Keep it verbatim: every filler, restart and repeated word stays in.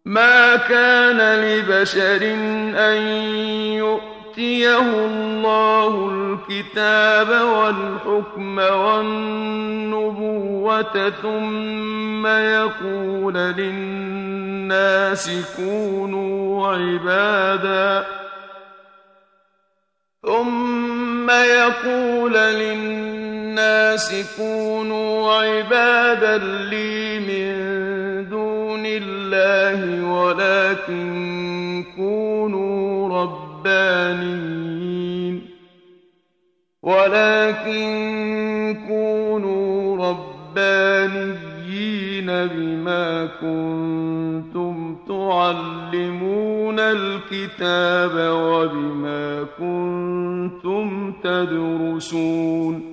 ما كان لبشر أن يؤتيه الله الكتاب والحكم والنبوة ثم يقول للناس كونوا عبادا ثم يقول للناس كونوا عبادا لي من دون الله ولكن كونوا ربانيين ولكن كونوا ربانيين بما كنتم تعلمون الكتاب وبما كنتم تدرسون